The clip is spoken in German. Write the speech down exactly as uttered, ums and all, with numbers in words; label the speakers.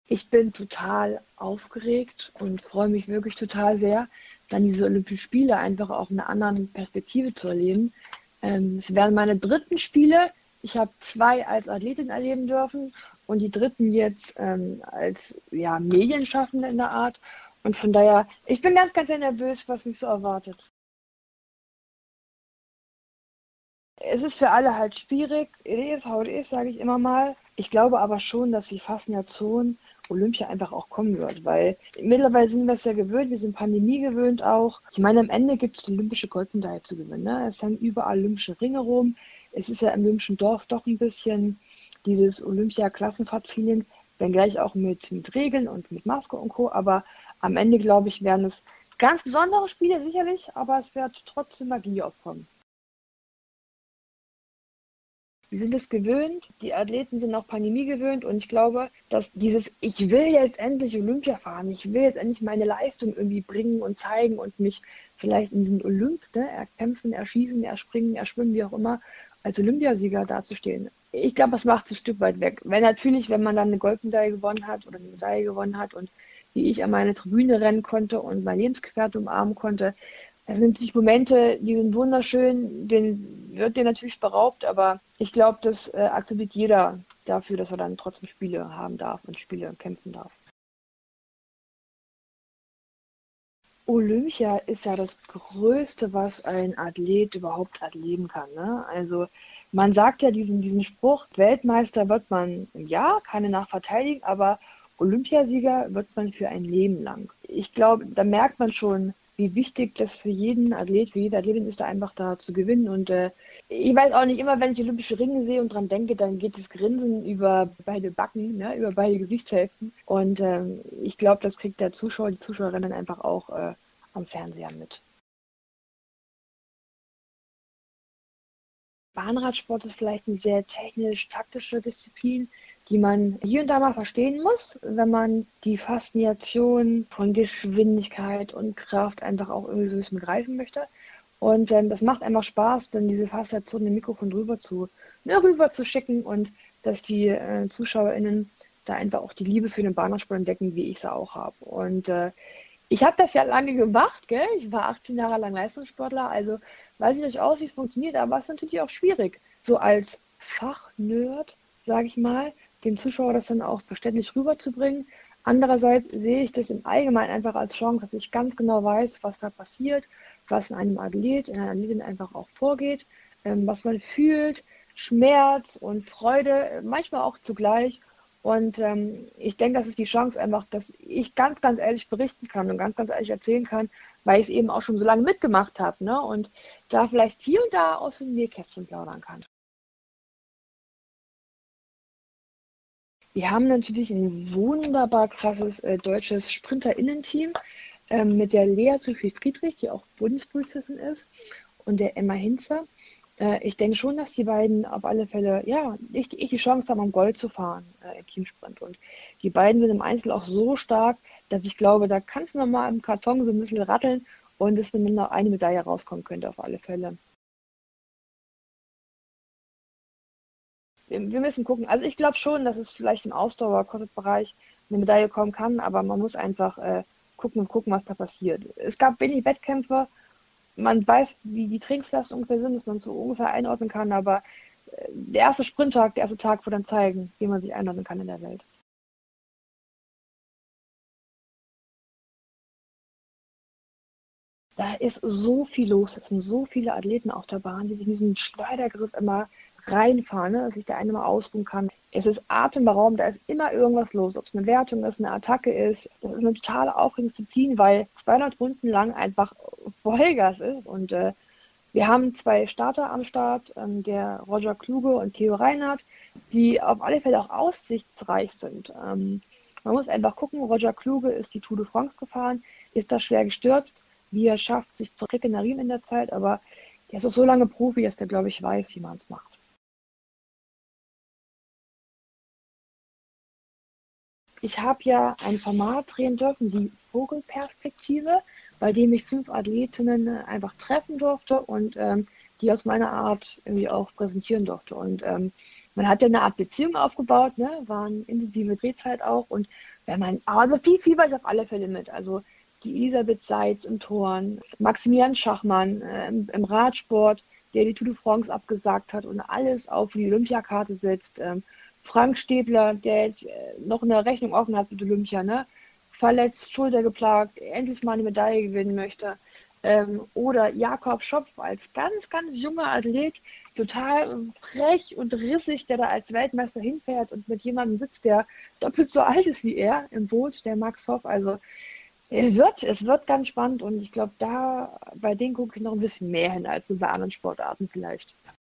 Speaker 1: Ich bin total aufgeregt und freue mich wirklich total sehr, dann diese Olympischen Spiele einfach auch in einer anderen Perspektive zu erleben. Ähm, es werden meine dritten Spiele. Ich habe zwei als Athletin erleben dürfen und die dritten jetzt ähm, als ja, Medienschaffende in der Art. Und von daher, ich bin ganz, ganz sehr nervös, was mich so erwartet. Es ist für alle halt schwierig. It is how it is, sage ich immer mal. Ich glaube aber schon, dass die Faszination Olympia einfach auch kommen wird, weil mittlerweile sind wir es ja gewöhnt, wir sind Pandemie gewöhnt auch. Ich meine, am Ende gibt es die olympische Goldmedaille zu gewinnen. Ne? Es hängen überall olympische Ringe rum. Es ist ja im olympischen Dorf doch ein bisschen dieses Olympia-Klassenfahrt-Feeling, wenngleich auch mit, mit Regeln und mit Maske und Co. Aber am Ende, glaube ich, werden es ganz besondere Spiele sicherlich, aber es wird trotzdem Magie aufkommen. Wir sind es gewöhnt, die Athleten sind auch Pandemie gewöhnt und ich glaube, dass dieses Ich will jetzt endlich Olympia fahren, ich will jetzt endlich meine Leistung irgendwie bringen und zeigen und mich vielleicht in diesen Olymp, ne, erkämpfen, erschießen, erspringen, erschwimmen, wie auch immer, als Olympiasieger dazustehen. Ich glaube, das macht es ein Stück weit weg. Wenn natürlich, wenn man dann eine Goldmedaille gewonnen hat oder eine Medaille gewonnen hat und wie ich an meine Tribüne rennen konnte und mein Lebensgefährte umarmen konnte, das sind natürlich Momente, die sind wunderschön, den wird dir natürlich beraubt, aber ich glaube, das äh, akzeptiert jeder dafür, dass er dann trotzdem Spiele haben darf und Spiele kämpfen darf. Olympia ist ja das Größte, was ein Athlet überhaupt erleben kann. Ne? Also man sagt ja diesen, diesen Spruch, Weltmeister wird man im Jahr, kann danach verteidigen, aber Olympiasieger wird man für ein Leben lang. Ich glaube, da merkt man schon, wie wichtig das für jeden Athlet, für jede Athletin ist, da einfach da zu gewinnen. Und äh, ich weiß auch nicht, immer wenn ich Olympische Ringe sehe und dran denke, dann geht das Grinsen über beide Backen, ne, über beide Gesichtshälften. Und ähm, ich glaube, das kriegt der Zuschauer, die Zuschauerin dann einfach auch äh, am Fernseher mit. Bahnradsport ist vielleicht eine sehr technisch-taktische Disziplin, die man hier und da mal verstehen muss, wenn man die Faszination von Geschwindigkeit und Kraft einfach auch irgendwie so ein bisschen begreifen möchte. Und ähm, das macht einfach Spaß, dann diese Faszination im Mikrofon rüber zu, ne, rüber zu schicken und dass die äh, ZuschauerInnen da einfach auch die Liebe für den Bahnradsport entdecken, wie ich sie auch habe. Und äh, ich habe das ja lange gemacht, gell? Ich war achtzehn Jahre lang Leistungssportler, also weiß ich durchaus, wie es funktioniert, aber es ist natürlich auch schwierig, so als Fachnerd, sage ich mal, dem Zuschauer das dann auch verständlich rüberzubringen. Andererseits sehe ich das im Allgemeinen einfach als Chance, dass ich ganz genau weiß, was da passiert, was in einem Athlet, in einer Athletin einfach auch vorgeht, ähm, was man fühlt, Schmerz und Freude, äh, manchmal auch zugleich. Und ähm, ich denke, das ist die Chance einfach, dass ich ganz, ganz ehrlich berichten kann und ganz, ganz ehrlich erzählen kann, weil ich es eben auch schon so lange mitgemacht habe, ne? Und da vielleicht hier und da aus dem Nähkästchen plaudern kann. Wir haben natürlich ein wunderbar krasses äh, deutsches SprinterInnen-Team ähm, mit der Lea Zülfie-Friedrich, die auch Bundespolizistin ist, und der Emma Hinze. Äh, ich denke schon, dass die beiden auf alle Fälle, ja, ich, ich die Chance haben, um Gold zu fahren äh, im Teamsprint. Und die beiden sind im Einzel auch so stark, dass ich glaube, da kann es nochmal im Karton so ein bisschen ratteln und es dann noch eine Medaille rauskommen könnte auf alle Fälle. Wir, wir müssen gucken. Also ich glaube schon, dass es vielleicht im Ausdauer-Bereich eine Medaille kommen kann, aber man muss einfach äh, gucken und gucken, was da passiert. Es gab wenig Wettkämpfe, man weiß, wie die Trainingslasten ungefähr sind, dass man so ungefähr einordnen kann, aber äh, der erste Sprinttag, der erste Tag wird dann zeigen, wie man sich einordnen kann in der Welt. Da ist so viel los, es sind so viele Athleten auf der Bahn, die sich in diesen Schleudergriff immer reinfahren, ne, dass sich der eine mal ausruhen kann. Es ist atemberaubend, da ist immer irgendwas los, ob es eine Wertung ist, eine Attacke ist. Das ist eine totale aufregende Disziplin, weil zweihundert Runden lang einfach Vollgas ist und äh, wir haben zwei Starter am Start, ähm, der Roger Kluge und Theo Reinhardt, die auf alle Fälle auch aussichtsreich sind. Ähm, man muss einfach gucken, Roger Kluge ist die Tour de France gefahren, ist da schwer gestürzt, wie er schafft, sich zu regenerieren in der Zeit, aber der ist auch so lange Profi, dass der, glaube ich, weiß, wie man es macht. Ich habe ja ein Format drehen dürfen, die Vogelperspektive, bei dem ich fünf Athletinnen äh, einfach treffen durfte und ähm, die aus meiner Art irgendwie auch präsentieren durfte. Und ähm, man hat ja eine Art Beziehung aufgebaut, ne? War eine intensive Drehzeit auch. Und wenn man, also viel, viel war ich auf alle Fälle mit. Also die Elisabeth Seitz im Turnen, Maximilian Schachmann äh, im, im Radsport, der die Tour de France abgesagt hat und alles auf die Olympiakarte setzt. Ähm, Frank Stäbler, der jetzt äh, noch eine Rechnung offen hat mit Olympia, ne? Verletzt, schultergeplagt, endlich mal eine Medaille gewinnen möchte. Ähm, oder Jakob Schopf als ganz, ganz junger Athlet, total frech und rissig, der da als Weltmeister hinfährt und mit jemandem sitzt, der doppelt so alt ist wie er im Boot, der Max Hoff. Also es wird, es wird ganz spannend und ich glaube, da bei denen gucke ich noch ein bisschen mehr hin als so bei anderen Sportarten vielleicht.